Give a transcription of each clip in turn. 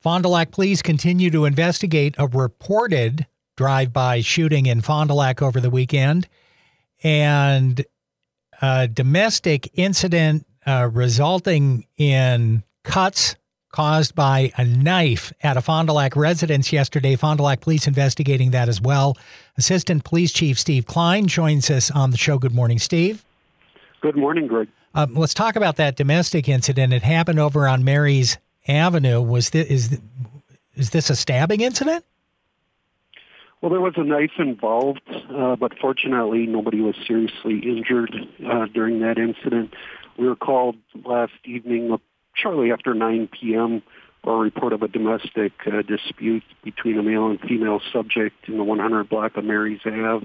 Fond du Lac police continue to investigate a reported drive-by shooting in Fond du Lac over the weekend, and a domestic incident resulting in cuts caused by a knife at a Fond du Lac residence yesterday. Fond du Lac police investigating that as well. Assistant Police Chief Steve Klein joins us on the show. Good morning, Steve. Good morning, Greg. Let's talk about that domestic incident. It happened over on Mary's Avenue. Is this a stabbing incident? Well, there was a knife involved, but fortunately nobody was seriously injured during that incident. We were called last evening, shortly after 9 p.m., for a report of a domestic dispute between a male and female subject in the 100 block of Mary's Ave.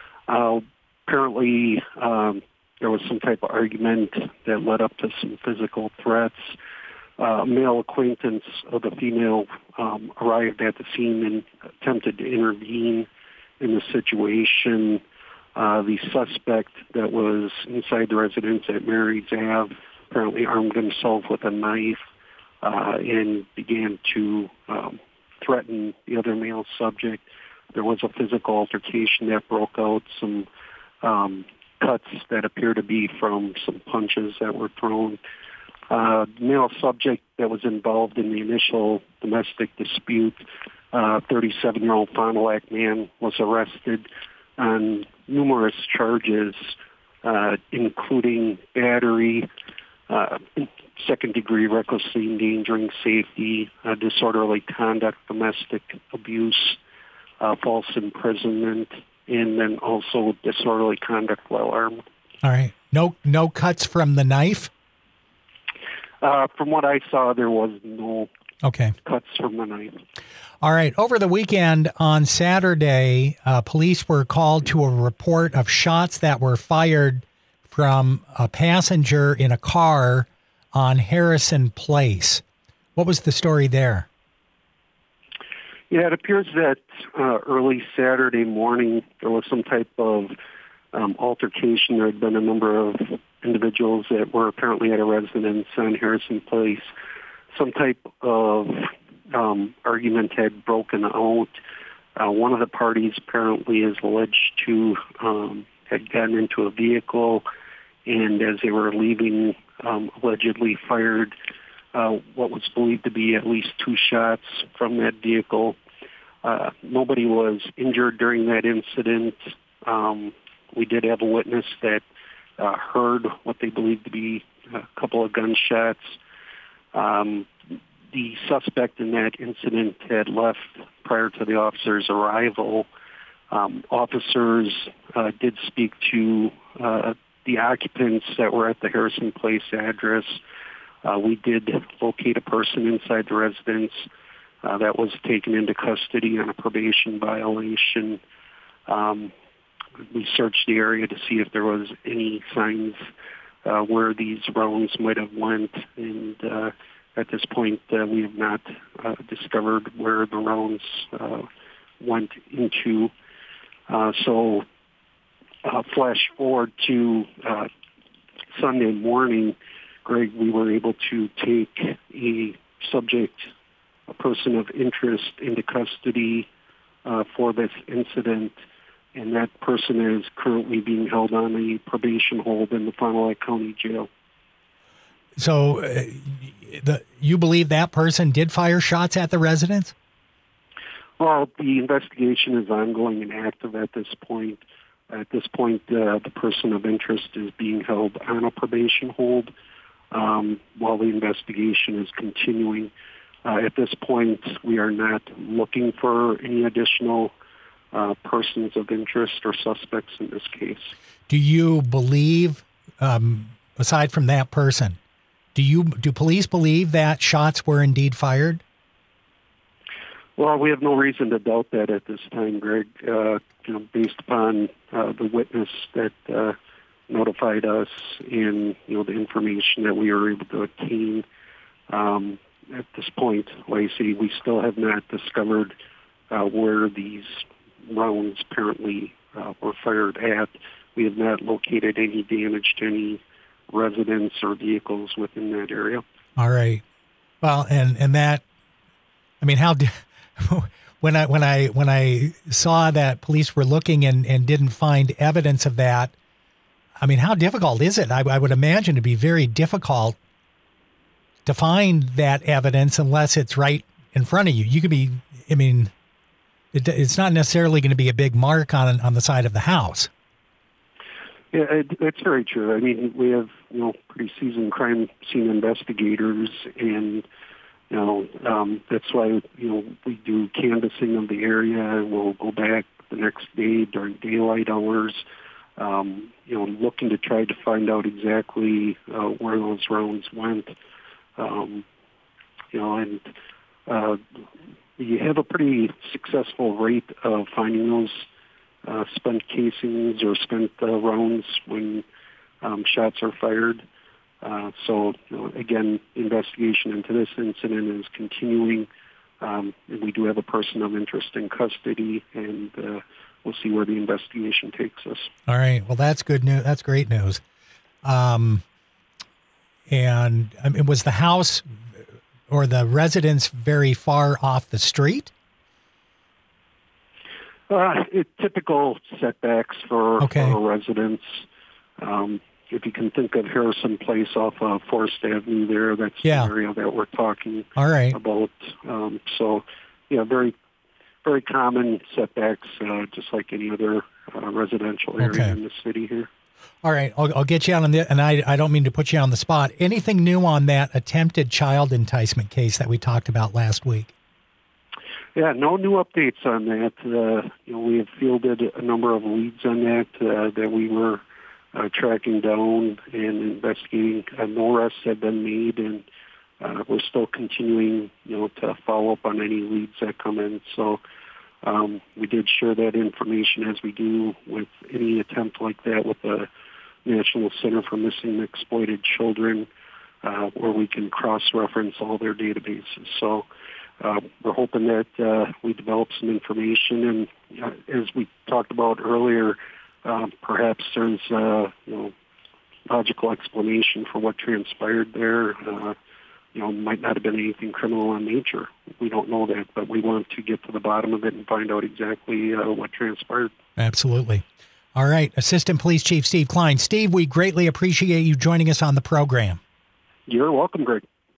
Apparently, there was some type of argument that led up to some physical threats. A male acquaintance of the female arrived at the scene and attempted to intervene in the situation. The suspect that was inside the residence at Mary's Ave apparently armed himself with a knife and began to threaten the other male subject. There was a physical altercation that broke out, some cuts that appear to be from some punches that were thrown. The male subject that was involved in the initial domestic dispute, 37-year-old Fond du Lac man, was arrested on numerous charges, including battery, second-degree recklessly endangering safety, disorderly conduct, domestic abuse, false imprisonment, and then also disorderly conduct while armed. All right. No cuts from the knife? From what I saw, there was no cuts from the knife. All right. Over the weekend on Saturday, police were called to a report of shots that were fired from a passenger in a car on Harrison Place. What was the story there? Yeah, it appears that early Saturday morning there was some type of altercation. There had been a number of individuals that were apparently at a residence on Harrison Place. Some type of argument had broken out. One of the parties apparently is alleged to had gotten into a vehicle, and as they were leaving, allegedly fired what was believed to be at least 2 shots from that vehicle. Nobody was injured during that incident. We did have a witness that heard what they believed to be a couple of gunshots. The suspect in that incident had left prior to the officer's arrival. Officers did speak to the occupants that were at the Harrison Place address. We did locate a person inside the residence that was taken into custody on a probation violation. We searched the area to see if there was any signs where these rounds might have went, and at this point we have not discovered where the rounds went into. So flash forward to Sunday morning, Greg, we were able to take a person of interest into custody for this incident, and that person is currently being held on a probation hold in the Fond du Lac County Jail. So you believe that person did fire shots at the residence? Well, the investigation is ongoing and active at this point. At this point, the person of interest is being held on a probation hold while the investigation is continuing. At this point, we are not looking for any additional persons of interest or suspects in this case. Do you believe, aside from that person, do police believe that shots were indeed fired? Well, we have no reason to doubt that at this time, Greg. Based upon the witness that notified us and the information that we were able to obtain. At this point, like I say, we still have not discovered where these rounds apparently were fired at. We have not located any damage to any residents or vehicles within that area. All right. Well, and that I mean, when I saw that police were looking and didn't find evidence of that, I mean, how difficult is it? I would imagine to be very difficult to find that evidence unless it's right in front of you. You could be, I mean, it's not necessarily going to be a big mark on the side of the house. Yeah, that's very true. I mean, we have, pretty seasoned crime scene investigators, and, that's why, we do canvassing of the area. We'll go back the next day during daylight hours, looking to try to find out exactly where those rounds went. You have a pretty successful rate of finding those spent casings or spent rounds when shots are fired. Again, investigation into this incident is continuing. And we do have a person of interest in custody, and we'll see where the investigation takes us. All right. Well, that's good news. That's great news. And I mean, was the house or the residence very far off the street? Typical setbacks for residents. If you can think of Harrison Place off of Forest Avenue there, that's the area that we're talking about. Very, very common setbacks, just like any other residential area in the city here. All right, I'll get you on and I don't mean to put you on the spot. Anything new on that attempted child enticement case that we talked about last week? Yeah, no new updates on that. We have fielded a number of leads on that that we were tracking down and investigating. No arrests have been made, and we're still continuing, to follow up on any leads that come in. So we did share that information, as we do with any attempt like that, with the National Center for Missing and Exploited Children, where we can cross-reference all their databases. So we're hoping that we develop some information, and as we talked about earlier, perhaps there's logical explanation for what transpired there. Might not have been anything criminal in nature. We don't know that, but we want to get to the bottom of it and find out exactly what transpired. Absolutely. All right. Assistant Police Chief Steve Klein. Steve, we greatly appreciate you joining us on the program. You're welcome, Greg.